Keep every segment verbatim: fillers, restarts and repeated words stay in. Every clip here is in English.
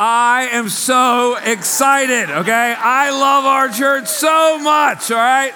I am so excited, okay? I love our church so much, all right?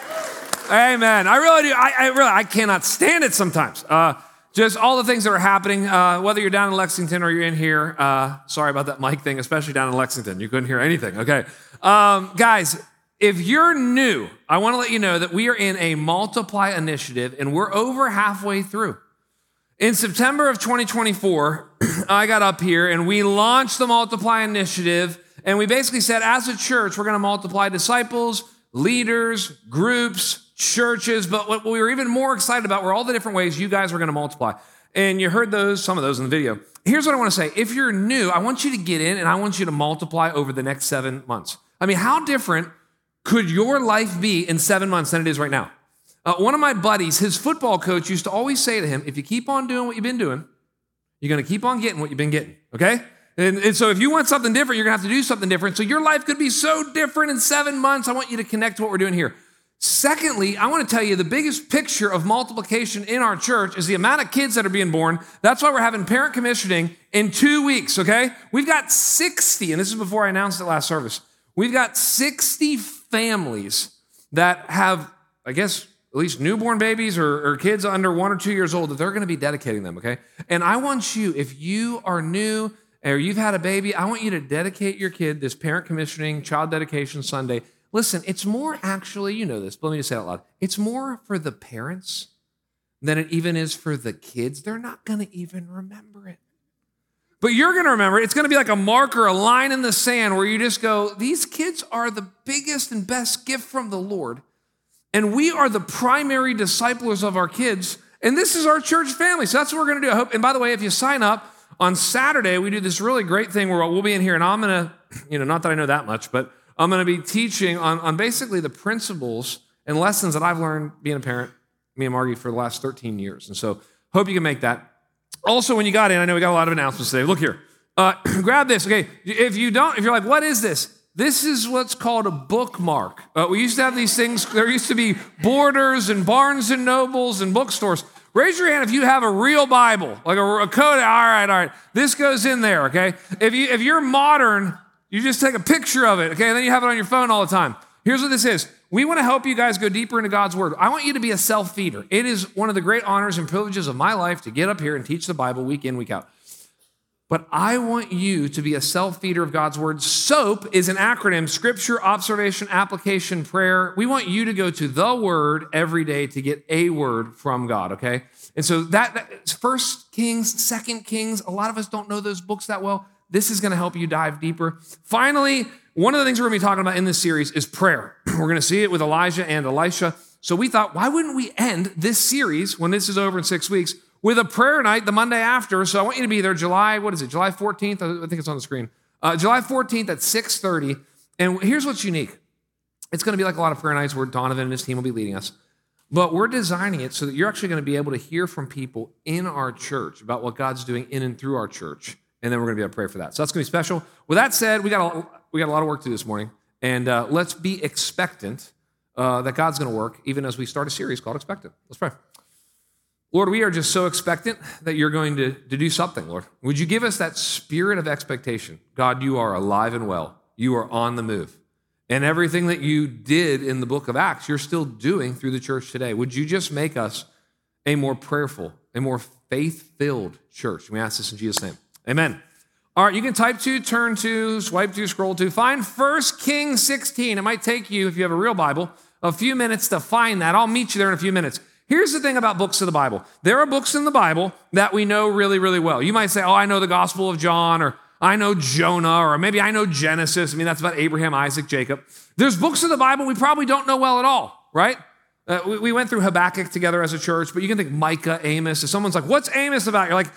Amen. I really do. I, I really, I cannot stand it sometimes. Uh, just all the things that are happening, uh, whether you're down in Lexington or you're in here. Uh, sorry about that mic thing, especially down in Lexington. You couldn't hear anything, okay? Um, guys, if you're new, I want to let you know that we are in a Multiply initiative, and we're over halfway through. In September of twenty twenty-four, I got up here and we launched the Multiply initiative, and we basically said, as a church, we're going to multiply disciples, leaders, groups, churches, but what we were even more excited about were all the different ways you guys were going to multiply. And you heard those, some of those in the video. Here's what I want to say. If you're new, I want you to get in and I want you to multiply over the next seven months. I mean, how different could your life be in seven months than it is right now? Uh, one of my buddies, his football coach used to always say to him, if you keep on doing what you've been doing, you're going to keep on getting what you've been getting, okay? And, and so if you want something different, you're going to have to do something different. So your life could be so different in seven months. I want you to connect to what we're doing here. Secondly, I want to tell you the biggest picture of multiplication in our church is the amount of kids that are being born. That's why we're having parent commissioning in two weeks, okay? We've got sixty, and this is before I announced it last service. We've got sixty families that have, I guess, at least newborn babies or, or kids under one or two years old, that they're going to be dedicating them, okay? And I want you, if you are new or you've had a baby, I want you to dedicate your kid this parent commissioning, child dedication Sunday. Listen, it's more actually, you know this, but let me just say it out loud. It's more for the parents than it even is for the kids. They're not going to even remember it. But you're going to remember it. It's going to be like a marker, a line in the sand where you just go, these kids are the biggest and best gift from the Lord. And we are the primary disciplers of our kids. And this is our church family. So that's what we're going to do. I hope. And by the way, if you sign up on Saturday, we do this really great thing where we'll be in here. And I'm going to, you know, not that I know that much, but I'm going to be teaching on, on basically the principles and lessons that I've learned being a parent, me and Margie, for the last thirteen years. And so hope you can make that. Also, when you got in, I know we got a lot of announcements today. Look here. Uh, grab this. Okay. If you don't, if you're like, what is this? This is what's called a bookmark. Uh, we used to have these things. There used to be Borders and Barnes and Nobles and bookstores. Raise your hand if you have a real Bible, like a, a code. All right, all right. This goes in there, okay? If, you, if you're modern, you just take a picture of it, okay? And then you have it on your phone all the time. Here's what this is. We want to help you guys go deeper into God's Word. I want you to be a self-feeder. It is one of the great honors and privileges of my life to get up here and teach the Bible week in, week out. But I want you to be a self-feeder of God's Word. SOAP is an acronym, Scripture, Observation, Application, Prayer. We want you to go to the Word every day to get a word from God, okay? And so that, that First Kings, Second Kings, a lot of us don't know those books that well. This is going to help you dive deeper. Finally, one of the things we're going to be talking about in this series is prayer. We're going to see it with Elijah and Elisha. So we thought, why wouldn't we end this series when this is over in six weeks with a prayer night the Monday after? So I want you to be there July, what is it, July fourteenth? I think it's on the screen. Uh, July fourteenth at six thirty. And here's what's unique. It's going to be like a lot of prayer nights where Donovan and his team will be leading us. But we're designing it so that you're actually going to be able to hear from people in our church about what God's doing in and through our church. And then we're going to be able to pray for that. So that's going to be special. With that said, we got a, we got a lot of work to do this morning. And uh, let's be expectant uh, that God's going to work even as we start a series called Expectant. Let's pray. Lord, we are just so expectant that you're going to, to do something, Lord. Would you give us that spirit of expectation? God, you are alive and well. You are on the move. And everything that you did in the book of Acts, you're still doing through the church today. Would you just make us a more prayerful, a more faith-filled church? We ask this in Jesus' name. Amen. All right, you can type to, turn to, swipe to, scroll to. Find First Kings sixteen. It might take you, if you have a real Bible, a few minutes to find that. I'll meet you there in a few minutes. Here's the thing about books of the Bible. There are books in the Bible that we know really, really well. You might say, oh, I know the Gospel of John, or I know Jonah, or maybe I know Genesis. I mean, that's about Abraham, Isaac, Jacob. There's books of the Bible we probably don't know well at all, right? Uh, we, we went through Habakkuk together as a church, but you can think Micah, Amos. If someone's like, what's Amos about? You're like,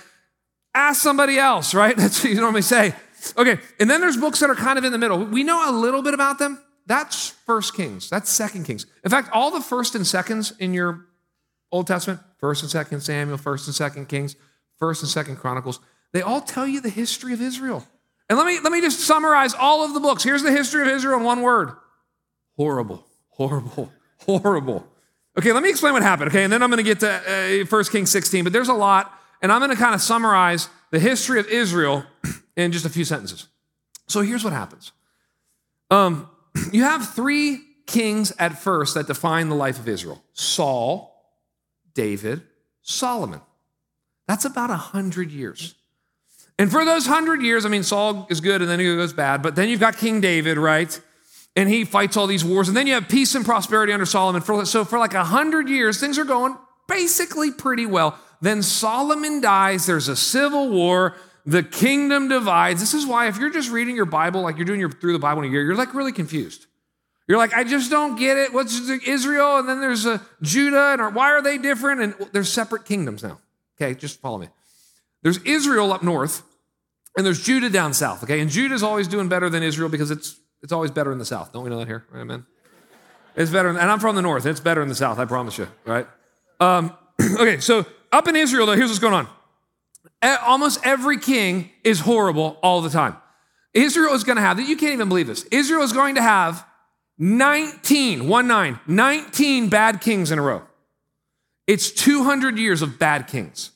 ask somebody else, right? That's what you normally say. Okay, and then there's books that are kind of in the middle. We know a little bit about them. That's First Kings. That's Second Kings. In fact, all the first and seconds in your Old Testament, First and Second Samuel, First and Second Kings, First and Second Chronicles, they all tell you the history of Israel. And let me, let me just summarize all of the books. Here's the history of Israel in one word. Horrible, horrible, horrible. Okay, let me explain what happened, okay? And then I'm going to get to uh, First Kings sixteen, but there's a lot, and I'm going to kind of summarize the history of Israel in just a few sentences. So here's what happens. Um, you have three kings at first that define the life of Israel. Saul, David, Solomon. That's about a hundred years. And for those hundred years, I mean, Saul is good and then he goes bad, but then you've got King David, right? And he fights all these wars. And then you have peace and prosperity under Solomon. So for like a hundred years, things are going basically pretty well. Then Solomon dies. There's a civil war. The kingdom divides. This is why if you're just reading your Bible, like you're doing your through the Bible in a year, you're like really confused. You're like, I just don't get it. What's Israel? And then there's a Judah. And why are they different? And there's separate kingdoms now. Okay, just follow me. There's Israel up north, and there's Judah down south. Okay, and Judah's always doing better than Israel because it's it's always better in the south. Don't we know that here? Right, amen. It's better, and I'm from the north. It's better in the south. I promise you. Right? Um, okay, so up in Israel, though, here's what's going on. Almost every king is horrible all the time. Israel is going to have, you can't even believe this, Israel is going to have nineteen, one nine, nineteen bad kings in a row. It's two hundred years of bad kings.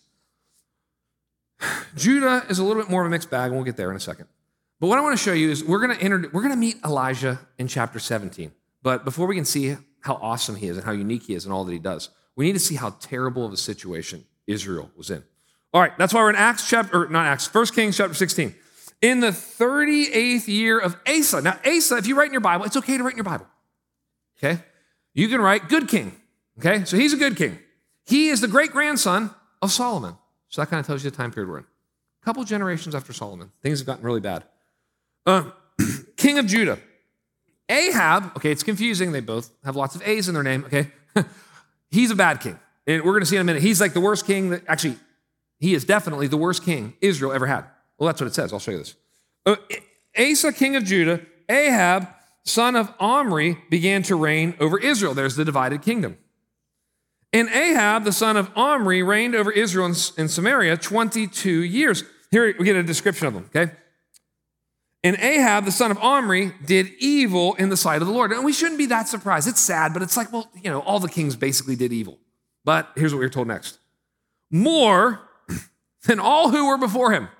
Judah is a little bit more of a mixed bag, and we'll get there in a second. But what I want to show you is we're going to enter, we're going to meet Elijah in chapter seventeen. But before we can see how awesome he is and how unique he is and all that he does, we need to see how terrible of a situation Israel was in. All right, that's why we're in Acts chapter, or not Acts, First Kings chapter sixteen. In the thirty-eighth year of Asa. Now, Asa, if you write in your Bible, it's okay to write in your Bible. Okay? You can write good king. Okay? So he's a good king. He is the great-grandson of Solomon. So that kind of tells you the time period we're in. A couple generations after Solomon, things have gotten really bad. Uh, king of Judah. Ahab, okay, it's confusing. They both have lots of A's in their name, okay? He's a bad king. And we're going to see in a minute. He's like the worst king that, actually, he is definitely the worst king Israel ever had. Well, that's what it says. I'll show you this. Uh, Asa, king of Judah, Ahab, son of Omri, began to reign over Israel. There's the divided kingdom. And Ahab, the son of Omri, reigned over Israel in, in Samaria twenty-two years. Here we get a description of them, okay? And Ahab, the son of Omri, did evil in the sight of the Lord. And we shouldn't be that surprised. It's sad, but it's like, well, you know, all the kings basically did evil. But here's what we're told next. More than all who were before him.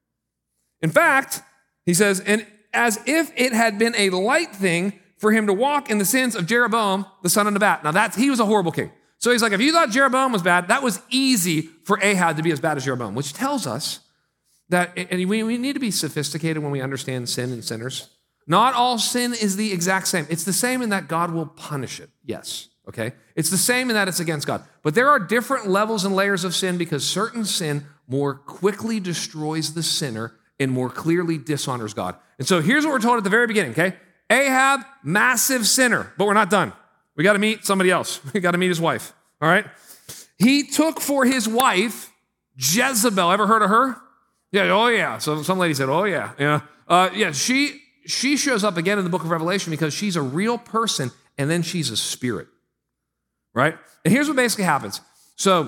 In fact, he says, and as if it had been a light thing for him to walk in the sins of Jeroboam, the son of Nebat. Now, that's, he was a horrible king. So he's like, if you thought Jeroboam was bad, that was easy for Ahab to be as bad as Jeroboam, which tells us that, and we, we need to be sophisticated when we understand sin and sinners. Not all sin is the exact same. It's the same in that God will punish it. Yes, okay? It's the same in that it's against God. But there are different levels and layers of sin because certain sin more quickly destroys the sinner and more clearly dishonors God. And so here's what we're told at the very beginning, okay? Ahab, massive sinner, but we're not done. We got to meet somebody else. We got to meet his wife, all right? He took for his wife Jezebel. Ever heard of her? Yeah, oh yeah. So some lady said, oh yeah. Yeah, uh, yeah. She, she shows up again in the book of Revelation because she's a real person and then she's a spirit, right? And here's what basically happens. So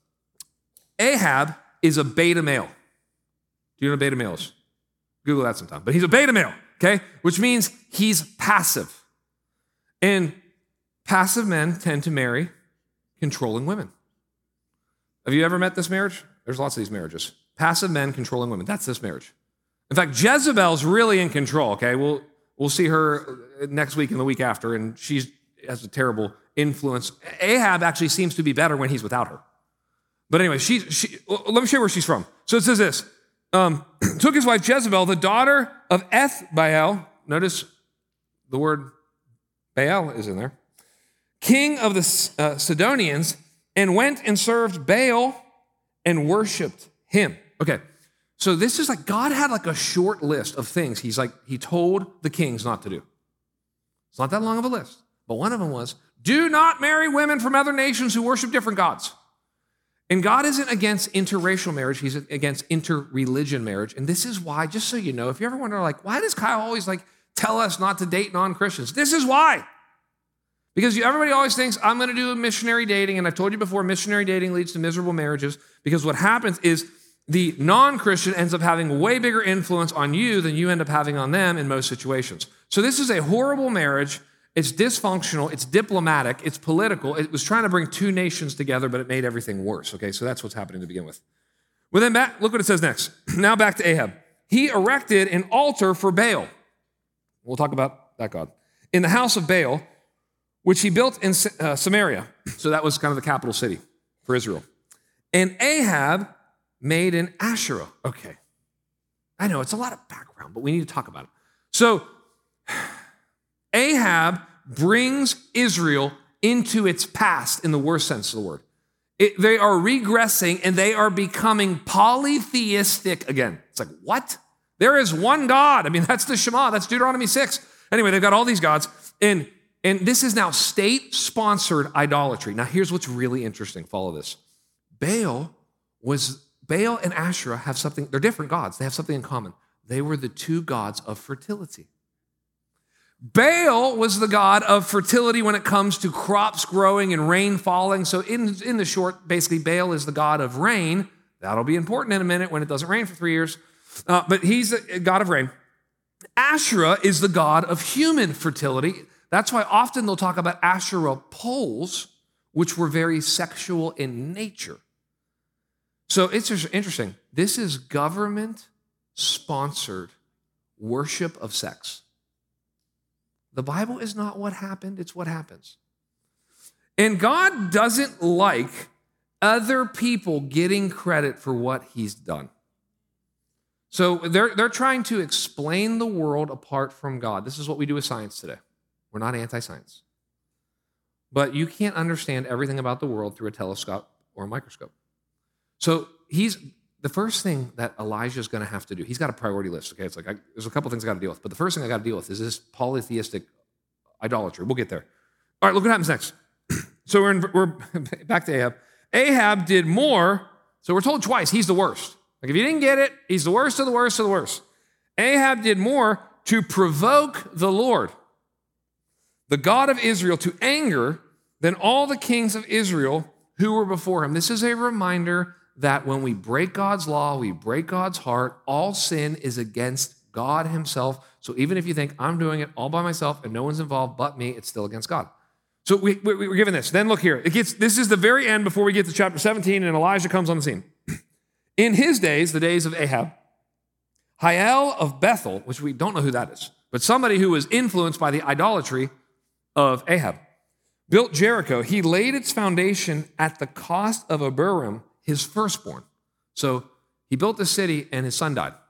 Ahab is a beta male. Do you know what a beta male is? Google that sometime. But he's a beta male, okay? Which means he's passive. And passive men tend to marry controlling women. Have you ever met this marriage? There's lots of these marriages. Passive men controlling women. That's this marriage. In fact, Jezebel's really in control, okay? We'll, we'll see her next week and the week after, and she has a terrible influence. Ahab actually seems to be better when he's without her. But anyway, she, she, let me show you where she's from. So it says this. Um, took his wife Jezebel, the daughter of Ethbaal. Notice the word Baal is in there. King of the uh, Sidonians, and went and served Baal and worshiped him. Okay, so this is like God had like a short list of things he's like, he told the kings not to do. It's not that long of a list, but one of them was, do not marry women from other nations who worship different gods. And God isn't against interracial marriage, he's against interreligion marriage. And this is why, just so you know, if you ever wonder like, why does Kyle always like tell us not to date non-Christians? This is why. Because you, everybody always thinks, I'm going to do missionary dating. And I've told you before, missionary dating leads to miserable marriages. Because what happens is the non-Christian ends up having way bigger influence on you than you end up having on them in most situations. So this is a horrible marriage. It's dysfunctional. It's diplomatic. It's political. It was trying to bring two nations together, but it made everything worse. Okay, so that's what's happening to begin with. Well, then back, look what it says next. Now back to Ahab. he erected an altar for Baal. We'll talk about that God. In the house of Baal, which he built in uh, Samaria. So that was kind of the capital city for Israel. And Ahab made an Asherah. Okay. I know it's a lot of background, but we need to talk about it. So Ahab brings Israel into its past in the worst sense of the word. It, they are regressing and they are becoming polytheistic again. It's like, what? There is one God. I mean, that's the Shema. That's Deuteronomy six. Anyway, they've got all these gods. And, and this is now state-sponsored idolatry. Now, here's what's really interesting. Follow this. Baal was, Baal and Asherah have something, they're different gods. They have something in common. They were the two gods of fertility. Baal was the god of fertility when it comes to crops growing and rain falling. So in, in the short, basically, Baal is the god of rain. That'll be important in a minute when it doesn't rain for three years. Uh, but he's a god of rain. Asherah is the god of human fertility. That's why often they'll talk about Asherah poles, which were very sexual in nature. So it's just interesting. This is government-sponsored worship of sex. The Bible is not what happened, it's what happens. And God doesn't like other people getting credit for what he's done. So they're, they're trying to explain the world apart from God. This is what we do with science today. We're not anti-science. But you can't understand everything about the world through a telescope or a microscope. So he's the first thing that Elijah is going to have to do. He's got a priority list. Okay, it's like I, there's a couple things I got to deal with, but the first thing I got to deal with is this polytheistic idolatry. We'll get there. All right, look what happens next. So we're in, we're back to Ahab. Ahab did more. So we're told twice he's the worst. Like if you didn't get it, he's the worst of the worst of the worst. Ahab did more to provoke the Lord, the God of Israel, to anger than all the kings of Israel who were before him. This is a reminder that when we break God's law, we break God's heart. All sin is against God himself. So even if you think I'm doing it all by myself and no one's involved but me, it's still against God. So we, we, we're given this. Then look here. It gets, this is the very end before we get to chapter seventeen, and Elijah comes on the scene. In his days, the days of Ahab, Hiel of Bethel, which we don't know who that is, but somebody who was influenced by the idolatry of Ahab, built Jericho. He laid its foundation at the cost of Abiram, his firstborn. So he built the city and his son died.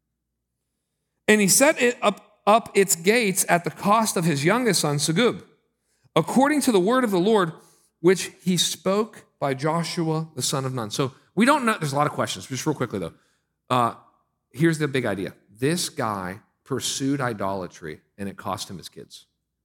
And he set it up, up its gates at the cost of his youngest son, Segub, according to the word of the Lord, which he spoke by Joshua, the son of Nun. So we don't know. There's a lot of questions. Just real quickly, though. Uh, here's the big idea. This guy pursued idolatry, and it cost him his kids.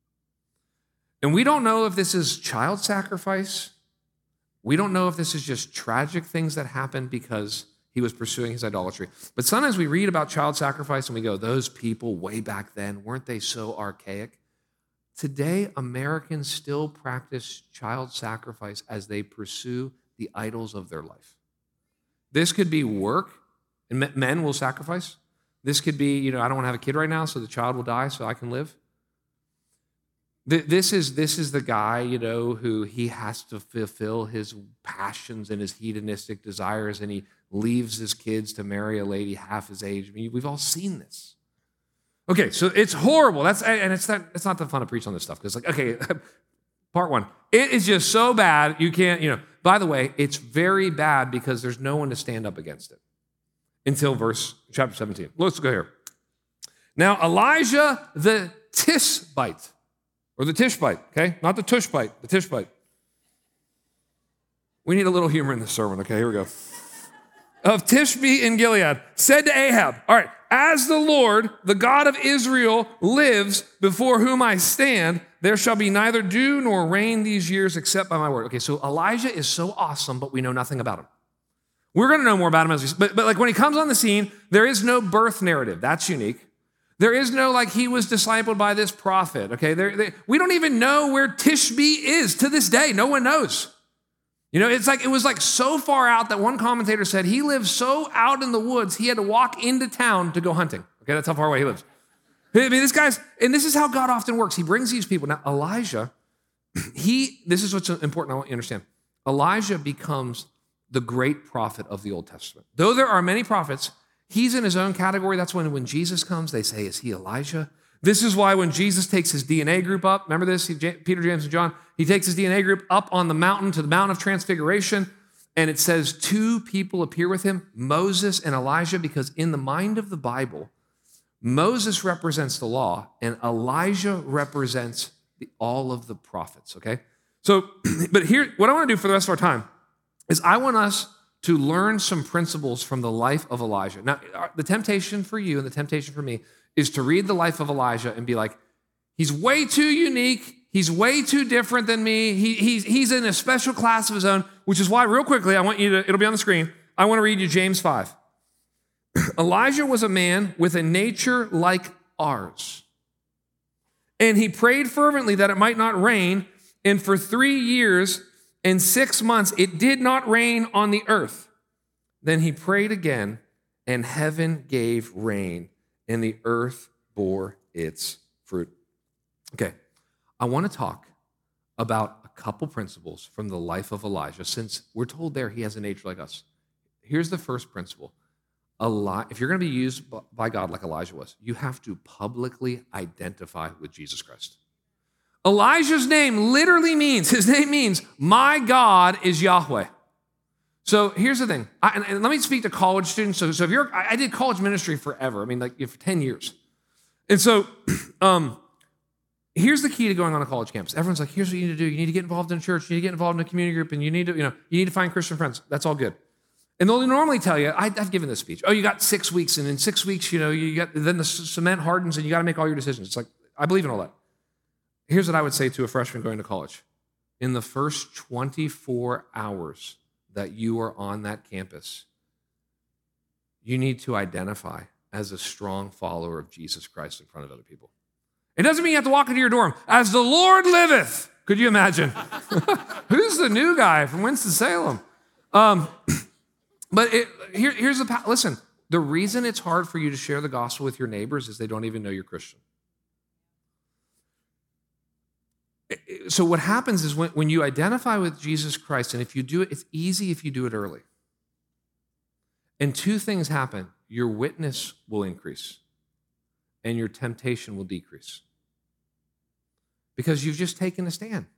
And we don't know if this is child sacrifice. We don't know if this is just tragic things that happened because he was pursuing his idolatry. But sometimes we read about child sacrifice and we go, those people way back then, weren't they so archaic? Today, Americans still practice child sacrifice as they pursue the idols of their life. This could be work, and men will sacrifice. This could be, you know, I don't want to have a kid right now, so the child will die so I can live. This is, this is the guy, you know, who he has to fulfill his passions and his hedonistic desires, and he leaves his kids to marry a lady half his age. I mean, we've all seen this. Okay, so it's horrible. That's and it's not it's not the fun to preach on this stuff because, like, okay, part one, it is just so bad you can't, you know. By the way, it's very bad because there's no one to stand up against it until verse chapter seventeen. Let's go here. Now Elijah the Tishbite. Or the Tishbite, okay? Not the Tushbite, the Tishbite. We need a little humor in this sermon, okay? Here we go. Of Tishbe in Gilead, said to Ahab, all right, as the Lord, the God of Israel, lives before whom I stand, there shall be neither dew nor rain these years except by my word. Okay, so Elijah is so awesome, but we know nothing about him. We're going to know more about him as we, but, but like when he comes on the scene, there is no birth narrative. That's unique. There is no, like, he was discipled by this prophet, okay? There, they, we don't even know where Tishbe is to this day. No one knows. You know, it's like, it was like so far out that one commentator said he lived so out in the woods, he had to walk into town to go hunting. Okay, that's how far away he lives. I mean, this guy's, and this is how God often works. He brings these people. Now, Elijah, he, this is what's important I want you to understand. Elijah becomes the great prophet of the Old Testament. Though there are many prophets, He's in his own category. That's when, when Jesus comes, they say, is he Elijah? This is why when Jesus takes his D N A group up, remember this, he, Peter, James, and John, he takes his D N A group up on the mountain to the Mount of Transfiguration, and it says two people appear with him, Moses and Elijah, because in the mind of the Bible, Moses represents the law, and Elijah represents the, all of the prophets, okay? So, but here, what I want to do for the rest of our time is I want us to learn some principles from the life of Elijah. Now, the temptation for you and the temptation for me is to read the life of Elijah and be like, he's way too unique. He's way too different than me. He, he's, he's in a special class of his own, which is why, real quickly, I want you to, it'll be on the screen. I want to read you James five. Elijah was a man with a nature like ours. And he prayed fervently that it might not rain. And for three years and six months, it did not rain on the earth. Then he prayed again, and heaven gave rain, and the earth bore its fruit. Okay, I want to talk about a couple principles from the life of Elijah, since we're told there he has a nature like us. Here's the first principle. Eli- if you're going to be used by God like Elijah was, you have to publicly identify with Jesus Christ. Elijah's name literally means, his name means, my God is Yahweh. So here's the thing, I, and, and let me speak to college students. So, so if you're, I, I did college ministry forever. I mean, like for ten years. And so um, here's the key to going on a college campus. Everyone's like, here's what you need to do. You need to get involved in a church. You need to get involved in a community group, and you need to, you know, you need to find Christian friends. That's all good. And they'll normally tell you, I, I've given this speech. Oh, you got six weeks, and in six weeks, you know, you got then the cement hardens, and you got to make all your decisions. It's like, I believe in all that. Here's what I would say to a freshman going to college. In the first twenty-four hours that you are on that campus, you need to identify as a strong follower of Jesus Christ in front of other people. It doesn't mean you have to walk into your dorm. As the Lord liveth. Could you imagine? Who's the new guy from Winston-Salem? Um, but it, here, here's the, listen, the reason it's hard for you to share the gospel with your neighbors is they don't even know you're Christian. So what happens is when, when you identify with Jesus Christ, and if you do it, it's easy if you do it early. And two things happen. Your witness will increase, and your temptation will decrease. Because you've just taken a stand.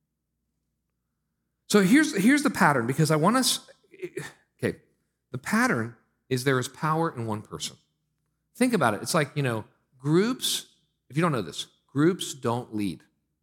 So here's, here's the pattern, because I want us, okay, the pattern is there is power in one person. Think about it. It's like, you know, groups, if you don't know this, groups don't lead.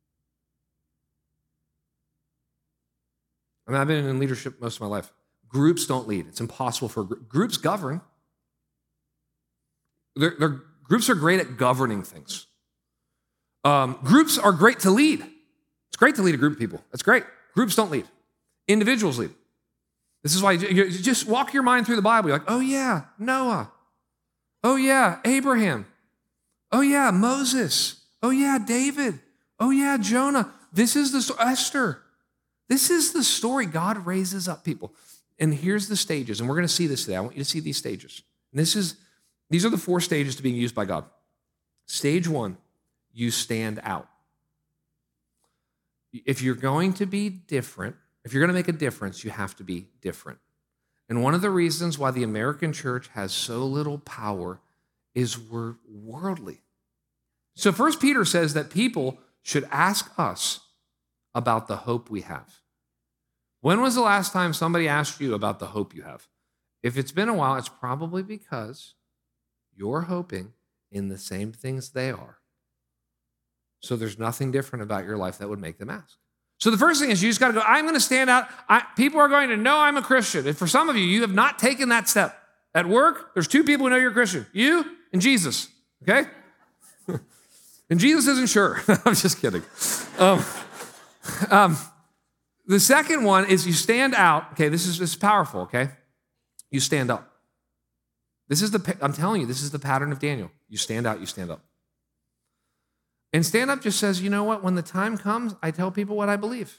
I mean, I've been in leadership most of my life. Groups don't lead. It's impossible for gr- groups govern. They're, they're, groups are great at governing things. Um, groups are great to lead. It's great to lead a group of people. That's great. Groups don't lead. Individuals lead. This is why you, you just walk your mind through the Bible. You're like, oh yeah, Noah. Oh yeah, Abraham. Oh yeah, Moses. Oh yeah, David. Oh yeah, Jonah. This is the story. Esther. This is the story. God raises up people. And here's the stages. And we're going to see this today. I want you to see these stages. And this is, these are the four stages to being used by God. Stage one, you stand out. If you're going to be different, if you're going to make a difference, you have to be different. And one of the reasons why the American church has so little power is we're worldly. So First Peter says that people should ask us about the hope we have. When was the last time somebody asked you about the hope you have? If it's been a while, it's probably because you're hoping in the same things they are. So there's nothing different about your life that would make them ask. So the first thing is you just got to go, I'm going to stand out. I, people are going to know I'm a Christian. And for some of you, you have not taken that step. At work, there's two people who know you're a Christian. You and Jesus, okay? And Jesus isn't sure. I'm just kidding. Um, um, the second one is you stand out. Okay, this is, this is powerful, okay? You stand up. This is the, I'm telling you, this is the pattern of Daniel. You stand out, you stand up. And stand up just says, you know what? When the time comes, I tell people what I believe.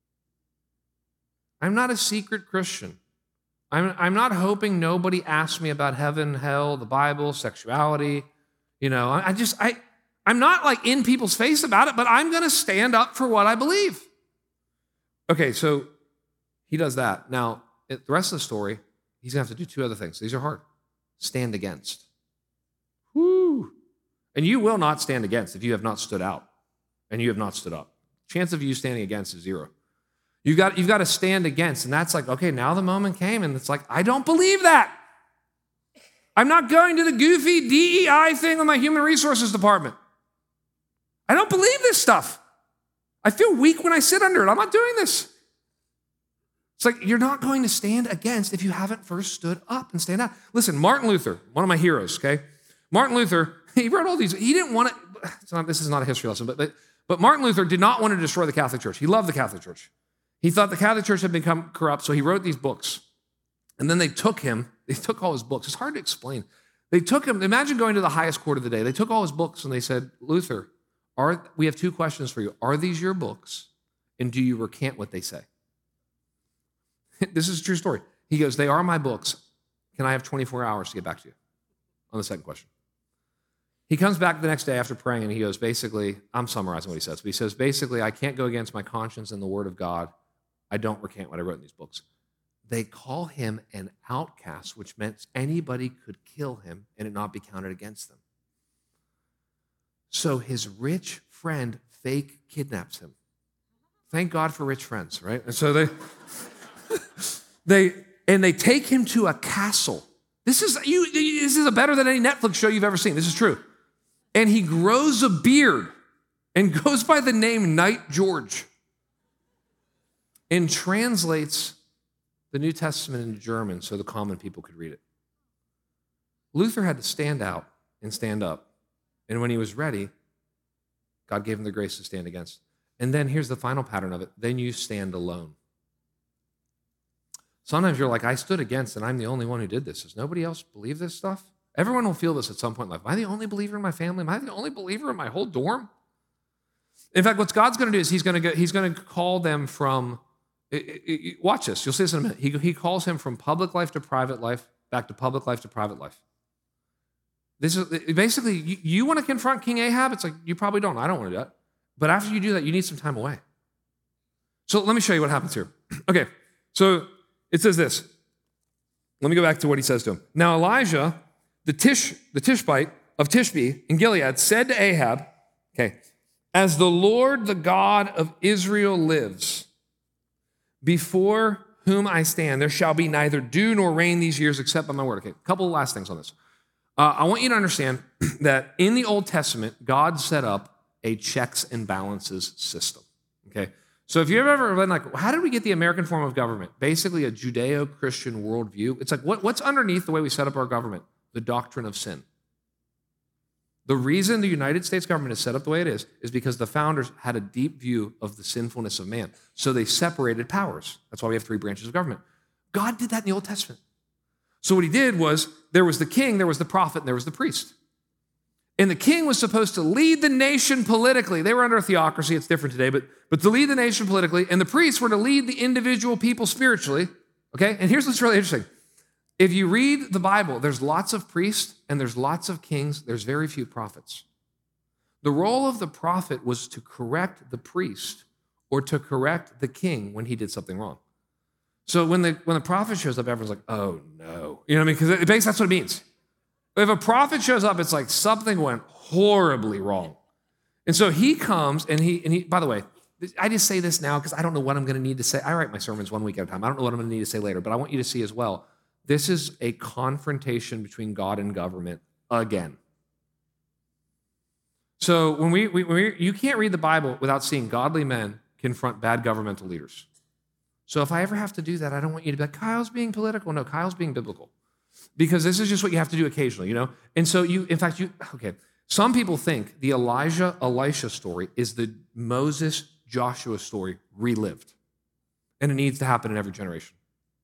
I'm not a secret Christian. I'm, I'm not hoping nobody asks me about heaven, hell, the Bible, sexuality. You know, I, I just, I, I'm not like in people's face about it, but I'm going to stand up for what I believe. Okay, so he does that. Now, the rest of the story, he's going to have to do two other things. These are hard. stand against. Woo. And you will not stand against if you have not stood out and you have not stood up. Chance of you standing against is zero. You've got, you've got to stand against, and that's like, okay, now the moment came, and it's like, I don't believe that. I'm not going to the goofy D E I thing with my human resources department. I don't believe this stuff. I feel weak when I sit under it. I'm not doing this. It's like, you're not going to stand against if you haven't first stood up and stand out. Listen, Martin Luther, one of my heroes, okay? Martin Luther, he wrote all these, he didn't want to, it's not, this is not a history lesson, but, but, but Martin Luther did not want to destroy the Catholic Church. He loved the Catholic Church. He thought the Catholic Church had become corrupt, so he wrote these books. And then they took him, they took all his books. It's hard to explain. They took him, imagine going to the highest court of the day. They took all his books and they said, Luther, are, we have two questions for you. Are these your books? And do you recant what they say? This is a true story. He goes, they are my books. Can I have twenty-four hours to get back to you on the second question? He comes back the next day after praying and he goes, basically, I'm summarizing what he says, but he says, basically, I can't go against my conscience and the word of God. I don't recant what I wrote in these books. They call him an outcast, which meant anybody could kill him and it not be counted against them. So his rich friend fake kidnaps him. Thank God for rich friends, right? And so they, they and they take him to a castle. This is you. This is a better than any Netflix show you've ever seen. This is true. And he grows a beard and goes by the name Knight George and translates the New Testament into German so the common people could read it. Luther had to stand out and stand up. And when he was ready, God gave him the grace to stand against. And then here's the final pattern of it. Then you stand alone. Sometimes you're like, I stood against and I'm the only one who did this. Does nobody else believe this stuff? Everyone will feel this at some point in life. Am I the only believer in my family? Am I the only believer in my whole dorm? In fact, what God's going to do is he's going to go, he's going to call them from, it, it, it, watch this, you'll see this in a minute. He, he calls him from public life to private life, back to public life to private life. This is basically, you, you want to confront King Ahab? It's like, you probably don't. I don't want to do that. But after you do that, you need some time away. So let me show you what happens here. Okay, so it says this. Let me go back to what he says to him. Now Elijah, the Tish, the Tishbite of Tishbe in Gilead, said to Ahab, okay, as the Lord, the God of Israel lives, before whom I stand, there shall be neither dew nor rain these years except by my word. Okay, a couple of last things on this. Uh, I want you to understand that in the Old Testament, God set up a checks and balances system, okay? So if you've ever been like, how did we get the American form of government? Basically a Judeo-Christian worldview. It's like, what, what's underneath the way we set up our government? The doctrine of sin. The reason the United States government is set up the way it is is because the founders had a deep view of the sinfulness of man. So they separated powers. That's why we have three branches of government. God did that in the Old Testament. So what he did was, there was the king, there was the prophet, and there was the priest. And the king was supposed to lead the nation politically. They were under a theocracy, it's different today, but, but to lead the nation politically, and the priests were to lead the individual people spiritually, okay? And here's what's really interesting. If you read the Bible, there's lots of priests, and there's lots of kings, there's very few prophets. The role of the prophet was to correct the priest or to correct the king when he did something wrong. So when the, when the prophet shows up, everyone's like, oh no. You know what I mean? Because it, basically that's what it means. If a prophet shows up, it's like something went horribly wrong. And so he comes and he, and he, by the way, I just say this now because I don't know what I'm going to need to say. I write my sermons one week at a time. I don't know what I'm going to need to say later, but I want you to see as well. This is a confrontation between God and government again. So when we, we, when we you can't read the Bible without seeing godly men confront bad governmental leaders. So if I ever have to do that, I don't want you to be like, Kyle's being political. No, Kyle's being biblical. Because this is just what you have to do occasionally, you know? And so you, in fact, you, okay, some people think the Elijah, Elisha story is the Moses, Joshua story relived. And it needs to happen in every generation.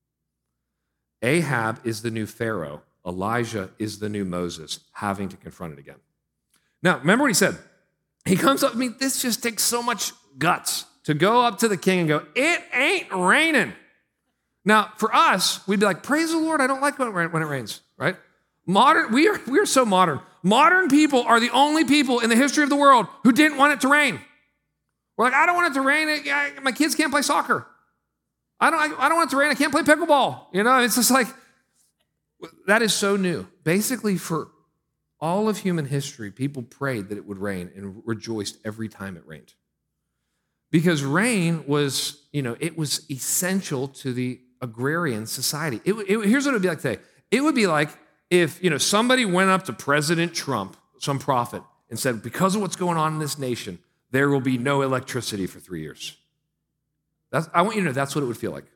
Ahab is the new Pharaoh. Elijah is the new Moses, having to confront it again. Now, remember what he said. He comes up, I mean, this just takes so much guts to go up to the king and go, it ain't raining. Now, for us, we'd be like, praise the Lord, I don't like when it rains, right? Modern, we are, we are so modern. Modern people are the only people in the history of the world who didn't want it to rain. We're like, I don't want it to rain. My kids can't play soccer. I don't, I don't want it to rain. I can't play pickleball. You know, it's just like, That is so new. Basically, for all of human history, people prayed that it would rain and rejoiced every time it rained. Because rain was, you know, it was essential to the agrarian society. It, it, here's what it would be like today. It would be like if, you know, somebody went up to President Trump, some prophet, and said, because of what's going on in this nation, there will be no electricity for three years. That's, I want you to know that's what it would feel like.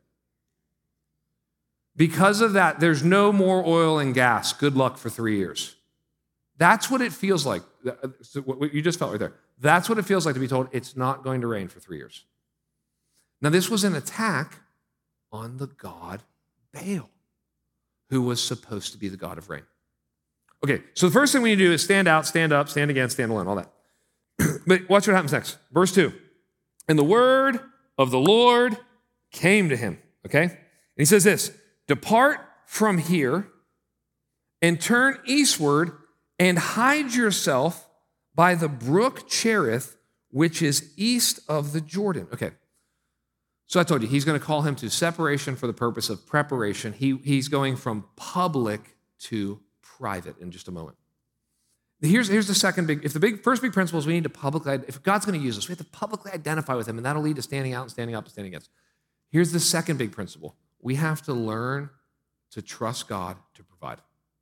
Because of that, there's no more oil and gas. Good luck for three years. That's what it feels like. What you just felt right there. That's what it feels like to be told it's not going to rain for three years. Now, this was an attack on the god Baal, who was supposed to be the god of rain. Okay, so the first thing we need to do is stand out, stand up, stand again, stand alone, all that. But watch what happens next. Verse two. And the word of the Lord came to him, okay? And he says this, depart from here and turn eastward and hide yourself by the brook Cherith, which is east of the Jordan. Okay, so I told you, he's going to call him to separation for the purpose of preparation. He, he's going from public to private in just a moment. Here's, here's the second big, if the big first big principle is we need to publicly, if God's going to use us, we have to publicly identify with him, and that'll lead to standing out and standing up and standing against. Here's the second big principle. We have to learn to trust God to provide.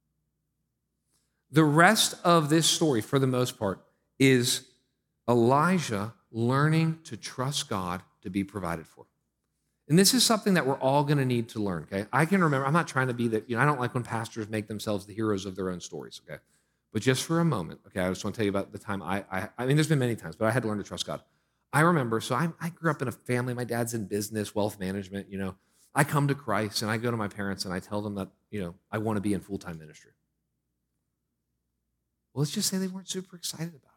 The rest of this story, for the most part, is Elijah learning to trust God to be provided for. And this is something that we're all going to need to learn, okay? I can remember, I'm not trying to be that, you know, I don't like when pastors make themselves the heroes of their own stories, okay? But just for a moment, okay, I just want to tell you about the time I, I, I mean, there's been many times, but I had to learn to trust God. I remember, so I, I grew up in a family, my dad's in business, wealth management, you know. I come to Christ and I go to my parents and I tell them that, you know, I want to be in full-time ministry. Well, let's just say they weren't super excited about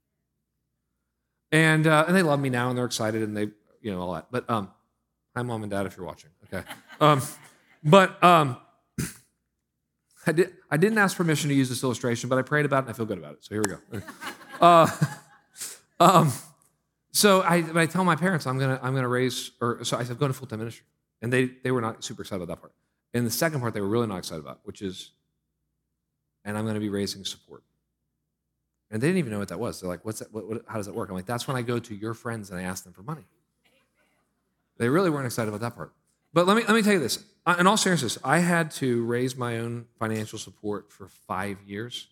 it. And uh, and they love me now and they're excited and they, you know, all that. But um, hi, Mom and Dad, if you're watching, okay. Um, but um, I, did, I didn't ask permission to use this illustration, but I prayed about it and I feel good about it. So here we go. uh, um, so I, I tell my parents I'm gonna I'm gonna raise, or so I said go to full-time ministry. And they, they were not super excited about that part. And the second part they were really not excited about, which is, and I'm going to be raising support. And they didn't even know what that was. They're like, what's that? What, what, how does that work? I'm like, that's when I go to your friends and I ask them for money. They really weren't excited about that part. But let me, let me tell you this. In all seriousness, I had to raise my own financial support for five years.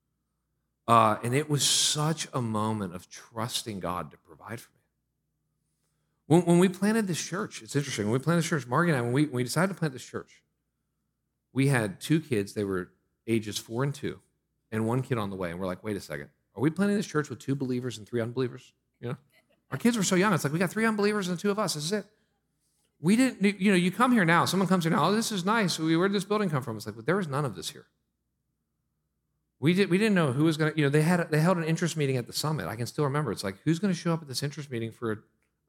Uh, and it was such a moment of trusting God to provide for me. When, when we planted this church, it's interesting. When we planted this church, Margie and I, when we, when we decided to plant this church, we had two kids. They were ages four and two, and one kid on the way. And we're like, wait a second. Are we planting this church with two believers and three unbelievers? You know, our kids were so young. It's like, we got three unbelievers and two of us. This is it. We didn't, you know, you come here now. Someone comes here now. Oh, this is nice. Where did this building come from? It's like, well, there was none of this here. We, did, we didn't know who was going to, you know, they had they held an interest meeting at the summit. I can still remember. It's like, who's going to show up at this interest meeting for a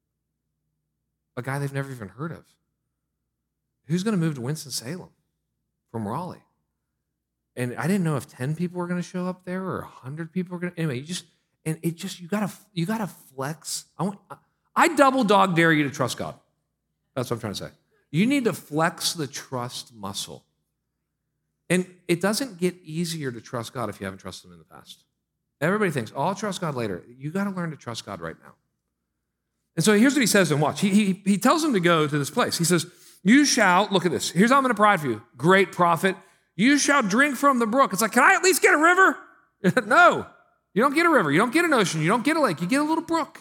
a guy they've never even heard of? Who's going to move to Winston-Salem from Raleigh? And I didn't know if ten people were going to show up there or one hundred people were going to. Anyway, you just, and it just, you got to, you got to flex. I want, I double dog dare you to trust God. That's what I'm trying to say. You need to flex the trust muscle. And it doesn't get easier to trust God if you haven't trusted him in the past. Everybody thinks, oh, I'll trust God later. You got to learn to trust God right now. And so here's what he says to him. Watch. He, he, he tells him to go to this place. He says, you shall, look at this. Here's how I'm going to provide for you. Great prophet. You shall drink from the brook. It's like, can I at least get a river? No, you don't get a river. You don't get an ocean. You don't get a lake. You get a little brook.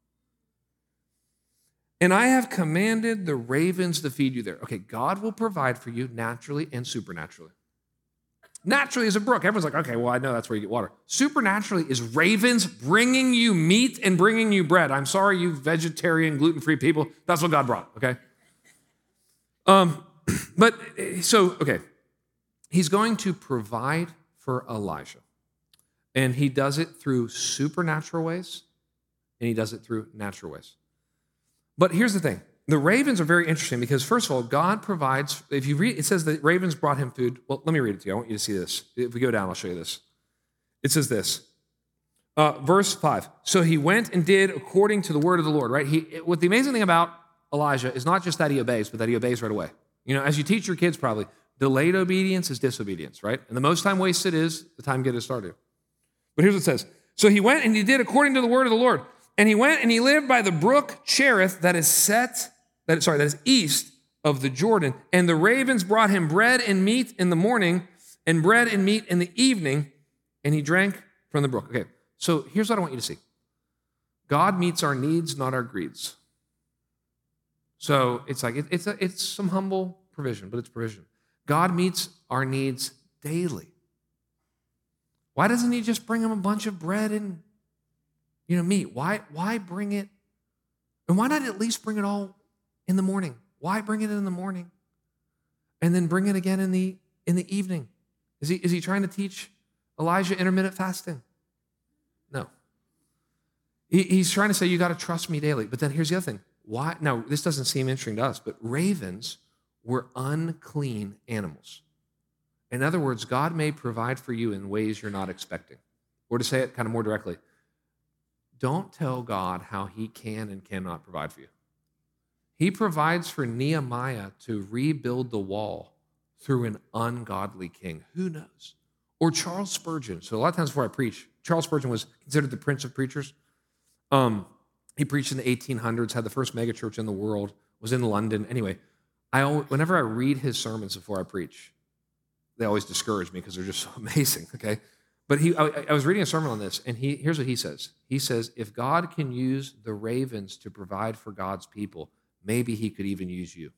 And I have commanded the ravens to feed you there. Okay, God will provide for you naturally and supernaturally. Naturally is a brook. Everyone's like, okay, well, I know that's where you get water. Supernaturally is ravens bringing you meat and bringing you bread. I'm sorry, you vegetarian, gluten-free people. That's what God brought, okay? Um, but, so, okay. He's going to provide for Elijah. And he does it through supernatural ways, and he does it through natural ways. But here's the thing. The ravens are very interesting because, first of all, God provides, if you read, it says that ravens brought him food. Well, let me read it to you. I want you to see this. If we go down, I'll show you this. It says this, uh, verse five. So he went and did according to the word of the Lord, right? He, what the amazing thing about Elijah is not just that he obeys, but that he obeys right away. You know, as you teach your kids probably, Delayed obedience is disobedience, right? And the most time wasted is the time getting started. But here's what it says. So he went and he did according to the word of the Lord. And he went and he lived by the brook Cherith that is set, that sorry, that is east of the Jordan. And the ravens brought him bread and meat in the morning and bread and meat in the evening. And he drank from the brook. Okay, so here's what I want you to see. God meets our needs, not our greeds. So it's like, it, it's, a, it's some humble provision, but it's provision. God meets our needs daily. Why doesn't he just bring him a bunch of bread and, you know, meat? Why, why bring it? And why not at least bring it all in the morning? Why bring it in the morning and then bring it again in the in the evening? Is he, is he trying to teach Elijah intermittent fasting? No. He, he's trying to say, you got to trust me daily. But then here's the other thing. Why? Now, this doesn't seem interesting to us, but ravens were unclean animals. In other words, God may provide for you in ways you're not expecting. Or to say it kind of more directly, don't tell God how he can and cannot provide for you. He provides for Nehemiah to rebuild the wall through an ungodly king. Who knows? Or Charles Spurgeon. So a lot of times before I preach, Charles Spurgeon was considered the prince of preachers. Um, he preached in the eighteen hundreds, had the first megachurch in the world, was in London. Anyway, I always, whenever I read his sermons before I preach, they always discourage me because they're just so amazing, okay? But he, I, I was reading a sermon on this, and he here's what he says. He says, if God can use the ravens to provide for God's people, maybe he could even use you.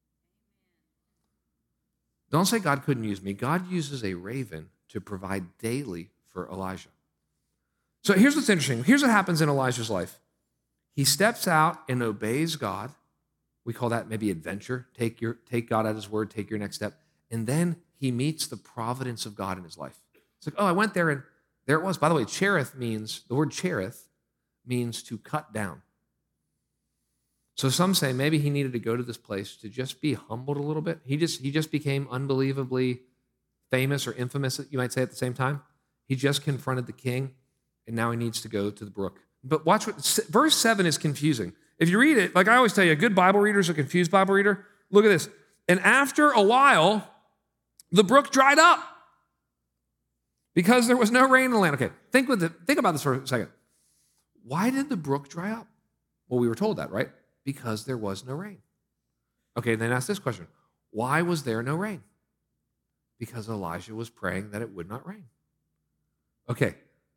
Don't say God couldn't use me. God uses a raven to provide daily for Elijah. So here's what's interesting. Here's what happens in Elijah's life. He steps out and obeys God. We call that maybe adventure. Take your take God at his word, take your next step. And then he meets the providence of God in his life. It's like, oh, I went there and there it was. By the way, Cherith means, the word Cherith means to cut down. So some say maybe he needed to go to this place to just be humbled a little bit. He just he just became unbelievably famous or infamous, you might say at the same time. He just confronted the king, and now he needs to go to the brook. But watch what, verse seven is confusing. If you read it, like I always tell you, a good Bible reader is a confused Bible reader. Look at this. And after a while, the brook dried up because there was no rain in the land. Okay, think, with the, think about this for a second. Why did the brook dry up? Well, we were told that, right? Because there was no rain. Okay, then ask this question. Why was there no rain? Because Elijah was praying that it would not rain. Okay.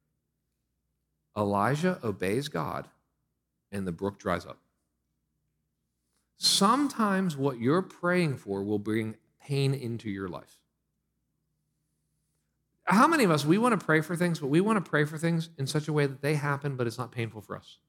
Elijah obeys God, and the brook dries up. Sometimes what you're praying for will bring pain into your life. How many of us, we want to pray for things, but we want to pray for things in such a way that they happen, but it's not painful for us?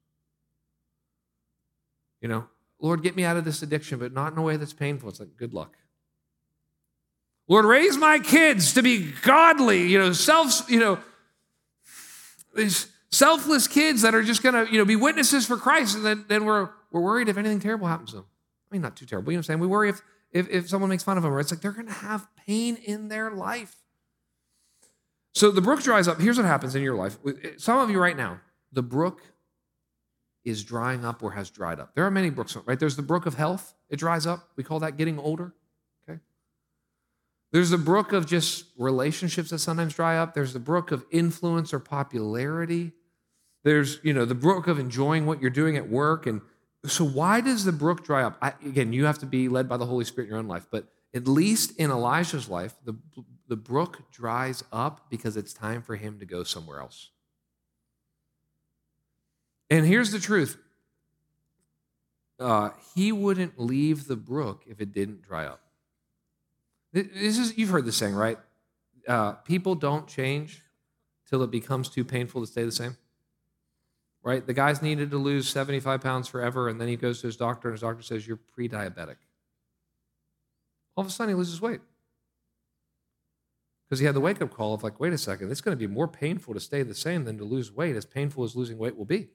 You know, Lord, get me out of this addiction, but not in a way that's painful. It's like, good luck. Lord, raise my kids to be godly, you know, self, you know, these selfless kids that are just going to, you know, be witnesses for Christ. And then, then we're, we're worried if anything terrible happens to them. I mean, not too terrible, you know what I'm saying? We worry if, if, if someone makes fun of them, or it's like they're going to have pain in their life. So the brook dries up. Here's what happens in your life. Some of you right now, the brook is drying up or has dried up. There are many brooks, right? There's the brook of health. It dries up. We call that getting older, okay? There's the brook of just relationships that sometimes dry up. There's the brook of influence or popularity. There's, you know, the brook of enjoying what you're doing at work. And so why does the brook dry up? I, again, you have to be led by the Holy Spirit in your own life, but at least in Elijah's life, the, the brook dries up because it's time for him to go somewhere else. And here's the truth. Uh, he wouldn't leave the brook if it didn't dry up. This is, you've heard this saying, right? Uh, people don't change till it becomes too painful to stay the same. Right? The guy's needed to lose seventy-five pounds forever, and then he goes to his doctor, and his doctor says, you're pre-diabetic. All of a sudden, he loses weight. Because he had the wake-up call of like, wait a second, it's going to be more painful to stay the same than to lose weight, as painful as losing weight will be.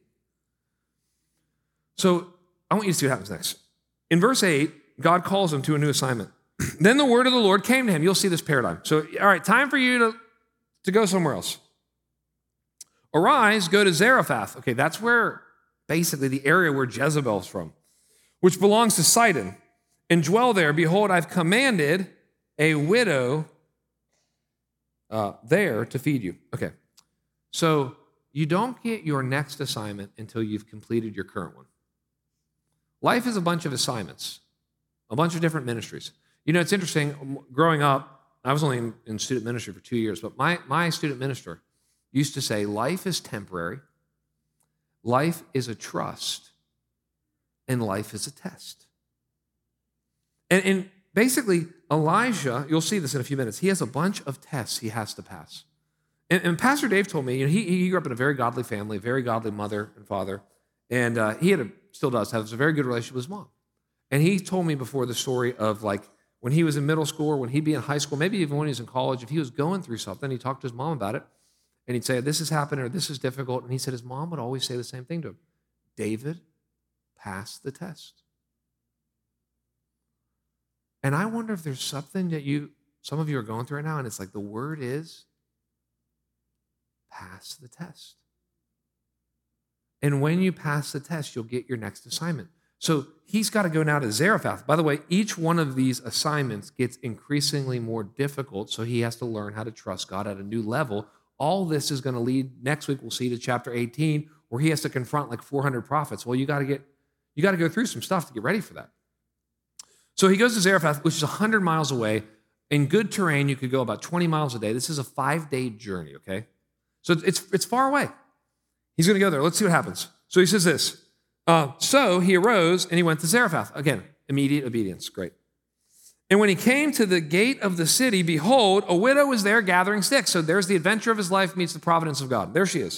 So I want you to see what happens next. In verse eight, God calls him to a new assignment. Then the word of the Lord came to him. You'll see this paradigm. So, all right, time for you to, to go somewhere else. Arise, go to Zarephath. Okay, that's where, basically the area where Jezebel's from, which belongs to Sidon, and dwell there. Behold, I've commanded a widow uh, there to feed you. Okay, so you don't get your next assignment until you've completed your current one. Life is a bunch of assignments, a bunch of different ministries. You know, it's interesting, growing up, I was only in, in student ministry for two years, but my, my student minister used to say, life is temporary, life is a trust, and life is a test. And, and basically, Elijah, you'll see this in a few minutes, he has a bunch of tests he has to pass. And, and Pastor Dave told me, you know, he, he grew up in a very godly family, very godly mother and father, and uh, he had a, still does have a very good relationship with his mom. And he told me before the story of like when he was in middle school or when he'd be in high school, maybe even when he was in college, if he was going through something, he'd talk to his mom about it, and he'd say, this is happening or this is difficult. And he said his mom would always say the same thing to him. David, pass the test. And I wonder if there's something that you, some of you are going through right now, and it's like the word is pass the test. And when you pass the test, you'll get your next assignment. So he's got to go now to Zarephath. By the way, each one of these assignments gets increasingly more difficult, so he has to learn how to trust God at a new level. All this is going to lead, next week we'll see to chapter eighteen, where he has to confront like four hundred prophets. Well, you got to get, you got to go through some stuff to get ready for that. So he goes to Zarephath, which is one hundred miles away. In good terrain, you could go about twenty miles a day. This is a five-day journey, okay? So it's, it's far away. He's going to go there. Let's see what happens. So he says this. Uh, so he arose and he went to Zarephath. Again, immediate obedience. Great. And when he came to the gate of the city, behold, a widow was there gathering sticks. So there's the adventure of his life meets the providence of God. There she is.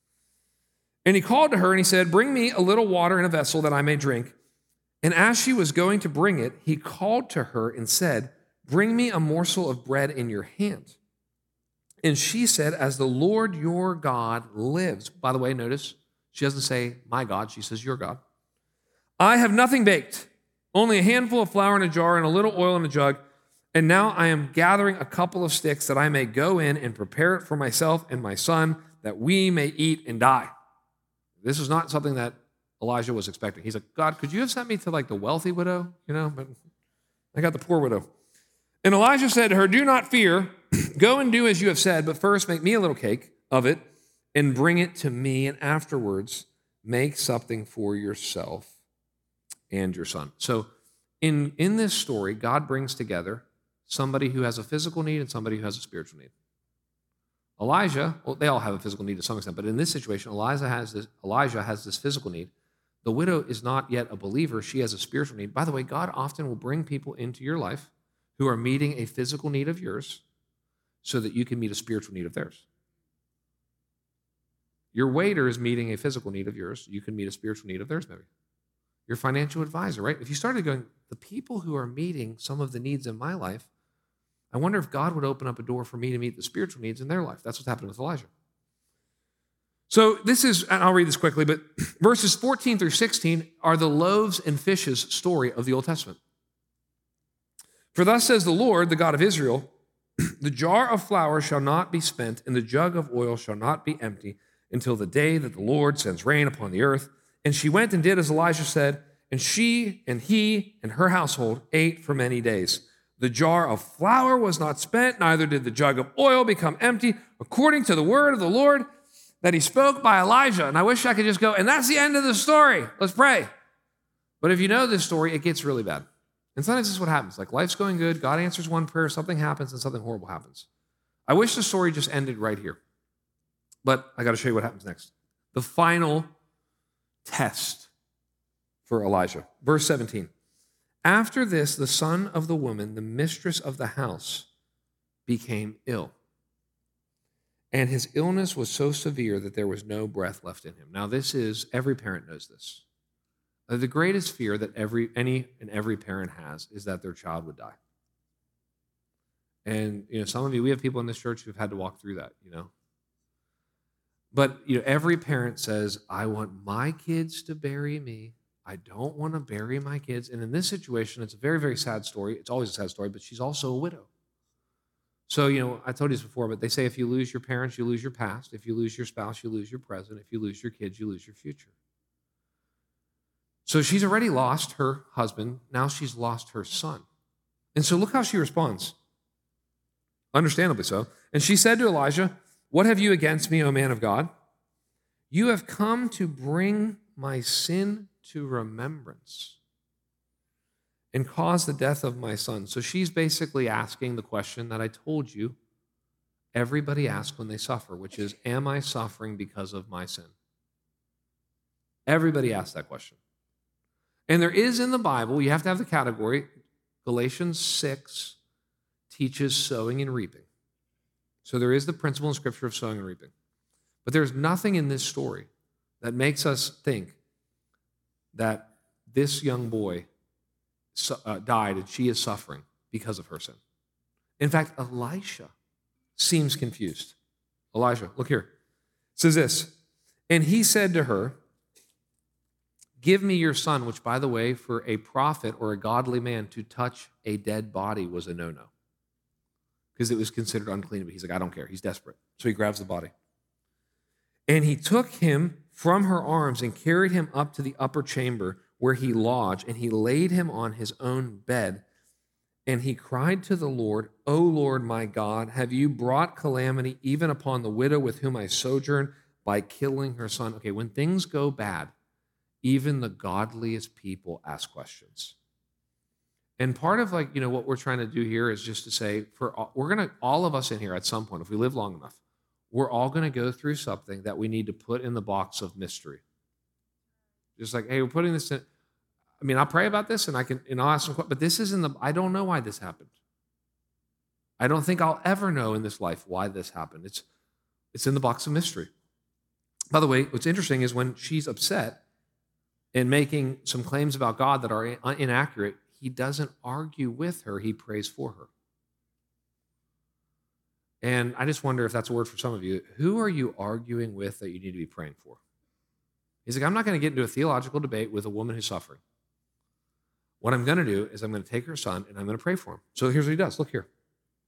And he called to her and he said, bring me a little water in a vessel that I may drink. And as she was going to bring it, he called to her and said, bring me a morsel of bread in your hand. And she said, as the Lord your God lives. By the way, notice, she doesn't say, my God, she says, your God. I have nothing baked, only a handful of flour in a jar and a little oil in a jug. And now I am gathering a couple of sticks that I may go in and prepare it for myself and my son, that we may eat and die. This is not something that Elijah was expecting. He's like, God, could you have sent me to like the wealthy widow? You know, but I got the poor widow. And Elijah said to her, do not fear. Go and do as you have said, but first make me a little cake of it and bring it to me, and afterwards make something for yourself and your son. So in, in this story, God brings together somebody who has a physical need and somebody who has a spiritual need. Elijah, well, they all have a physical need to some extent, but in this situation, Elijah has this, Elijah has this physical need. The widow is not yet a believer. She has a spiritual need. By the way, God often will bring people into your life who are meeting a physical need of yours so that you can meet a spiritual need of theirs. Your waiter is meeting a physical need of yours. You can meet a spiritual need of theirs, maybe. Your financial advisor, right? If you started going, the people who are meeting some of the needs in my life, I wonder if God would open up a door for me to meet the spiritual needs in their life. That's what's happening with Elijah. So this is, and I'll read this quickly, but verses fourteen through sixteen are the loaves and fishes story of the Old Testament. For thus says the Lord, the God of Israel, the jar of flour shall not be spent, and the jug of oil shall not be empty until the day that the Lord sends rain upon the earth. And she went and did as Elijah said, and she and he and her household ate for many days. The jar of flour was not spent, neither did the jug of oil become empty, according to the word of the Lord that he spoke by Elijah. And I wish I could just go, and that's the end of the story. Let's pray. But if you know this story, it gets really bad. And sometimes this is what happens. Like life's going good, God answers one prayer, something happens, and something horrible happens. I wish the story just ended right here. But I got to show you what happens next. The final test for Elijah. Verse seventeen. After this, the son of the woman, the mistress of the house, became ill. And his illness was so severe that there was no breath left in him. Now, this is, every parent knows this. The greatest fear that every any and every parent has is that their child would die. And, you know, some of you, we have people in this church who've had to walk through that, you know. But, you know, every parent says, I want my kids to bury me. I don't want to bury my kids. And in this situation, it's a very, very sad story. It's always a sad story, but she's also a widow. So, you know, I told you this before, but they say if you lose your parents, you lose your past. If you lose your spouse, you lose your present. If you lose your kids, you lose your future. So she's already lost her husband. Now she's lost her son. And so look how she responds. Understandably so. And she said to Elijah, "What have you against me, O man of God? You have come to bring my sin to remembrance and cause the death of my son." So she's basically asking the question that I told you everybody asks when they suffer, which is, am I suffering because of my sin? Everybody asks that question. And there is in the Bible, you have to have the category, Galatians six teaches sowing and reaping. So there is the principle in Scripture of sowing and reaping. But there's nothing in this story that makes us think that this young boy uh, died and she is suffering because of her sin. In fact, Elisha seems confused. Elijah, look here. It says this, and he said to her, "Give me your son," which, by the way, for a prophet or a godly man to touch a dead body was a no-no because it was considered unclean. But he's like, I don't care. He's desperate. So he grabs the body. And he took him from her arms and carried him up to the upper chamber where he lodged, and he laid him on his own bed. And he cried to the Lord, "O Lord my God, have you brought calamity even upon the widow with whom I sojourn by killing her son?" Okay, when things go bad, even the godliest people ask questions. And part of like, you know, what we're trying to do here is just to say, for all, we're going to, all of us in here at some point, if we live long enough, we're all going to go through something that we need to put in the box of mystery. Just like, hey, we're putting this in. I mean, I'll pray about this and I can, and I'll ask some questions, but this isn't the, I don't know why this happened. I don't think I'll ever know in this life why this happened. It's, it's in the box of mystery. By the way, what's interesting is when she's upset and making some claims about God that are inaccurate, he doesn't argue with her, he prays for her. And I just wonder if that's a word for some of you. Who are you arguing with that you need to be praying for? He's like, I'm not going to get into a theological debate with a woman who's suffering. What I'm going to do is I'm going to take her son and I'm going to pray for him. So here's what he does. Look here.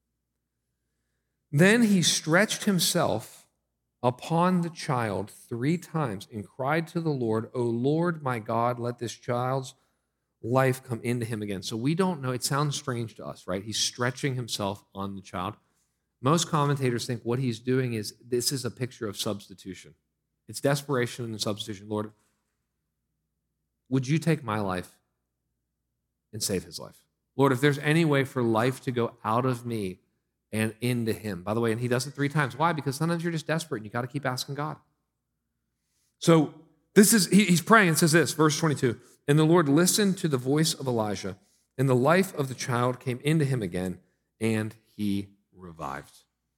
Then he stretched himself upon the child three times and cried to the Lord, "O Lord my God, let this child's life come into him again." So we don't know. It sounds strange to us, right? He's stretching himself on the child. Most commentators think what he's doing is, this is a picture of substitution. It's desperation and substitution. Lord, would you take my life and save his life? Lord, if there's any way for life to go out of me and into him. By the way, and he does it three times. Why? Because sometimes you're just desperate and you got to keep asking God. So this is, he, he's praying and says this, verse twenty-two, and the Lord listened to the voice of Elijah, and the life of the child came into him again, and he revived.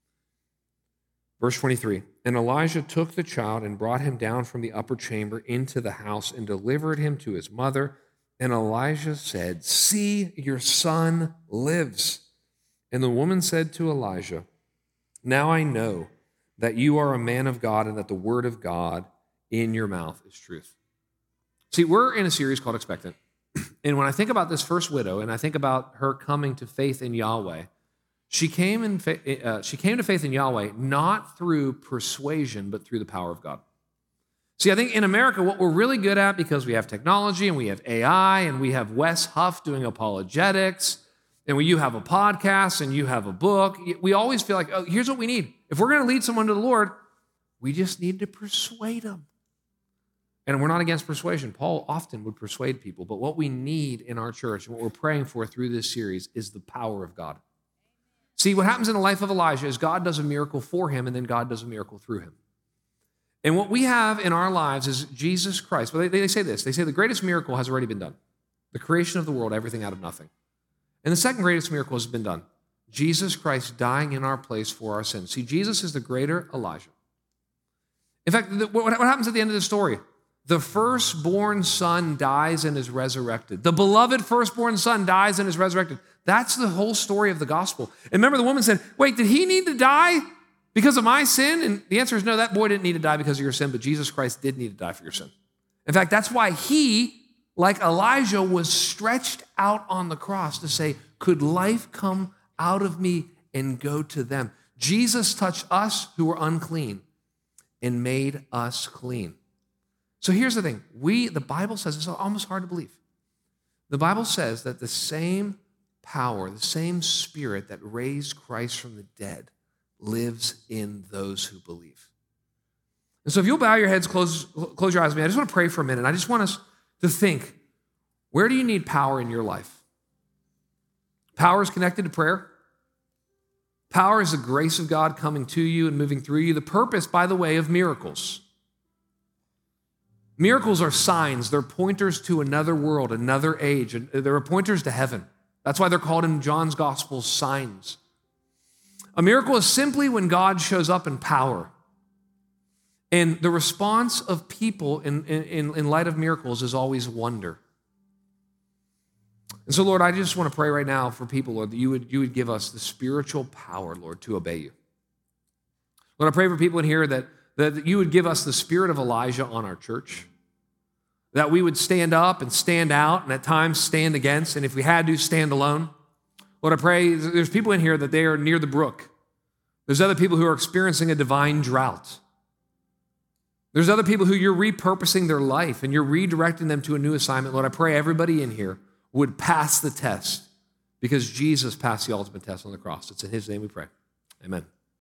Verse twenty-three, and Elijah took the child and brought him down from the upper chamber into the house and delivered him to his mother. And Elijah said, "See, your son lives." And the woman said to Elijah, "Now I know that you are a man of God and that the word of God in your mouth is truth." See, we're in a series called Expectant. And when I think about this first widow and I think about her coming to faith in Yahweh, she came, in fa- uh, she came to faith in Yahweh not through persuasion, but through the power of God. See, I think in America, what we're really good at, because we have technology and we have A I and we have Wes Huff doing apologetics, and when you have a podcast and you have a book, we always feel like, oh, here's what we need. If we're going to lead someone to the Lord, we just need to persuade them. And we're not against persuasion. Paul often would persuade people, but what we need in our church and what we're praying for through this series is the power of God. See, what happens in the life of Elijah is God does a miracle for him, and then God does a miracle through him. And what we have in our lives is Jesus Christ. Well, they, they say this. They say the greatest miracle has already been done. The creation of the world, everything out of nothing. And the second greatest miracle has been done. Jesus Christ dying in our place for our sins. See, Jesus is the greater Elijah. In fact, the, what, what happens at the end of the story? The firstborn son dies and is resurrected. The beloved firstborn son dies and is resurrected. That's the whole story of the gospel. And remember, the woman said, wait, did he need to die because of my sin? And the answer is no, that boy didn't need to die because of your sin, but Jesus Christ did need to die for your sin. In fact, that's why he, like Elijah, was stretched out on the cross to say, could life come out of me and go to them? Jesus touched us who were unclean and made us clean. So here's the thing. We, the Bible says, it's almost hard to believe. The Bible says that the same power, the same Spirit that raised Christ from the dead lives in those who believe. And so if you'll bow your heads, close, close your eyes with me, I just want to pray for a minute. I just want us to think, where do you need power in your life? Power is connected to prayer. Power is the grace of God coming to you and moving through you. The purpose, by the way, of miracles. Miracles are signs. They're pointers to another world, another age. They're pointers to heaven. That's why they're called in John's Gospel signs. A miracle is simply when God shows up in power. And the response of people in, in, in light of miracles is always wonder. And so, Lord, I just want to pray right now for people, Lord, that you would, you would give us the spiritual power, Lord, to obey you. Lord, I pray for people in here that, that you would give us the spirit of Elijah on our church, that we would stand up and stand out and at times stand against, and if we had to, stand alone. Lord, I pray there's people in here that they are near the brook. There's other people who are experiencing a divine drought. There's other people who you're repurposing their life and you're redirecting them to a new assignment. Lord, I pray everybody in here would pass the test because Jesus passed the ultimate test on the cross. It's in his name we pray. Amen.